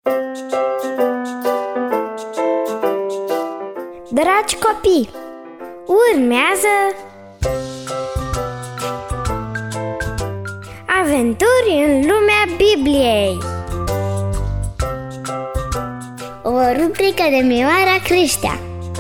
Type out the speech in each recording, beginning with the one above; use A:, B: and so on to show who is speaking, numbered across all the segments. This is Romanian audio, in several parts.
A: Dragi copii, urmează Aventuri în lumea Bibliei, o rubrică de Mioara Creștea.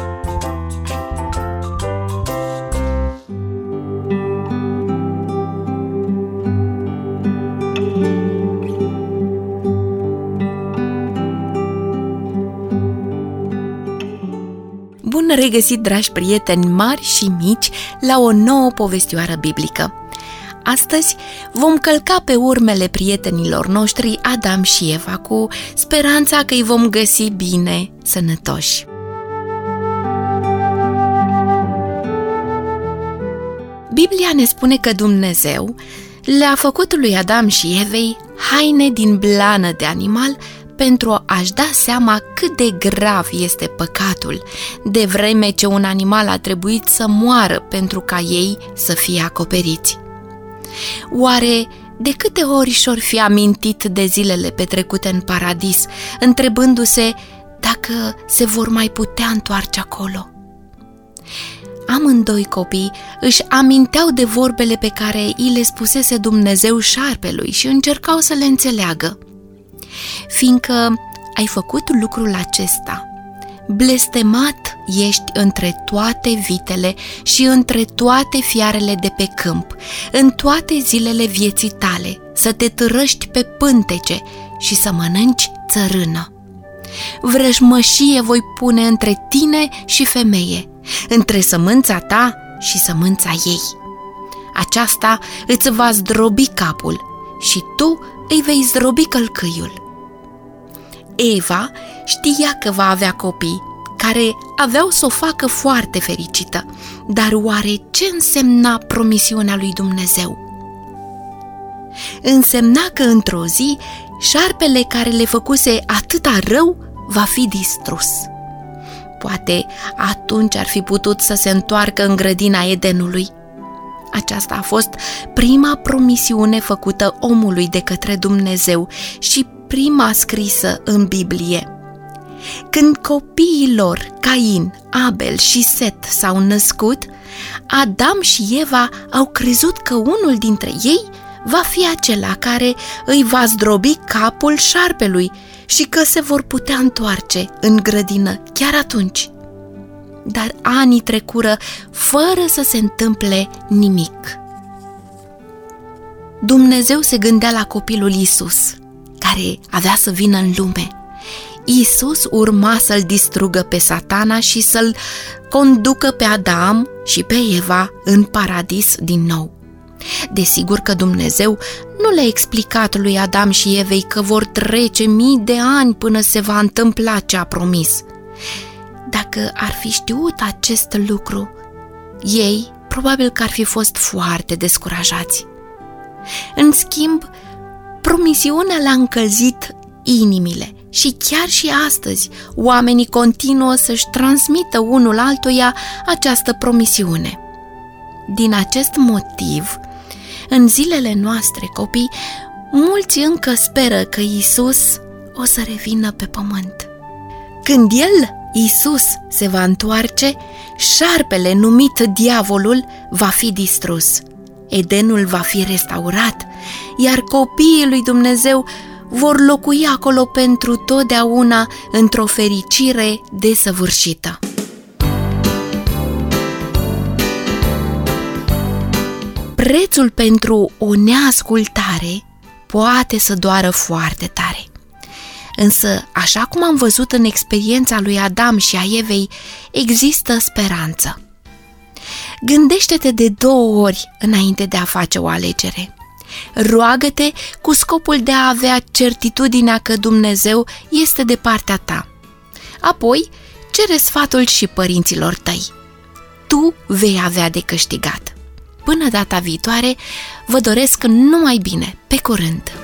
B: Bun regăsit, dragi prieteni mari și mici, la o nouă povestioară biblică. Astăzi vom călca pe urmele prietenilor noștri Adam și Eva, cu speranța că îi vom găsi bine, sănătoși. Biblia ne spune că Dumnezeu le-a făcut lui Adam și Evei haine din blană de animal pentru a-și da seama cât de grav este păcatul, de vreme ce un animal a trebuit să moară pentru ca ei să fie acoperiți. Oare de câte ori și-or fi amintit de zilele petrecute în paradis, întrebându-se dacă se vor mai putea întoarce acolo? Amândoi copii își aminteau de vorbele pe care îi le spusese Dumnezeu șarpelui și încercau să le înțeleagă. Fiindcă ai făcut lucrul acesta, blestemat ești între toate vitele și între toate fiarele de pe câmp, în toate zilele vieții tale, să te târăști pe pântece și să mănânci țărână. Vrăjmășie voi pune între tine și femeie, între sămânța ta și sămânța ei. Aceasta îți va zdrobi capul și tu îi vei zdrobi călcâiul. Eva știa că va avea copii, care aveau să o facă foarte fericită, dar oare ce însemna promisiunea lui Dumnezeu? Însemna că într-o zi, șarpele care le făcuse atâta rău va fi distrus. Poate atunci ar fi putut să se întoarcă în grădina Edenului. Aceasta a fost prima promisiune făcută omului de către Dumnezeu și prima scrisă în Biblie. Când copiii lor, Cain, Abel și Set, s-au născut, Adam și Eva au crezut că unul dintre ei va fi acela care îi va zdrobi capul șarpelui și că se vor putea întoarce în grădină chiar atunci. Dar anii trecură fără să se întâmple nimic. Dumnezeu se gândea la copilul Iisus, care avea să vină în lume. Iisus urma să-l distrugă pe Satana și să-l conducă pe Adam și pe Eva în paradis din nou. Desigur că Dumnezeu nu le-a explicat lui Adam și Evei că vor trece mii de ani până se va întâmpla ce a promis. Dacă ar fi știut acest lucru, ei probabil că ar fi fost foarte descurajați. În schimb, promisiunea le-a încălzit inimile și chiar și astăzi oamenii continuă să-și transmită unul altuia această promisiune. Din acest motiv, în zilele noastre, copii, mulți încă speră că Iisus o să revină pe pământ. Când El, Iisus, se va întoarce, șarpele numit diavolul va fi distrus. Edenul va fi restaurat, iar copiii lui Dumnezeu vor locui acolo pentru totdeauna într-o fericire desăvârșită. Prețul pentru o neascultare poate să doară foarte tare. Însă, așa cum am văzut în experiența lui Adam și a Evei, există speranță. Gândește-te de 2 ori înainte de a face o alegere. Roagă-te cu scopul de a avea certitudinea că Dumnezeu este de partea ta. Apoi, cere sfatul și părinților tăi. Tu vei avea de câștigat. Până data viitoare, vă doresc numai bine. Pe curând!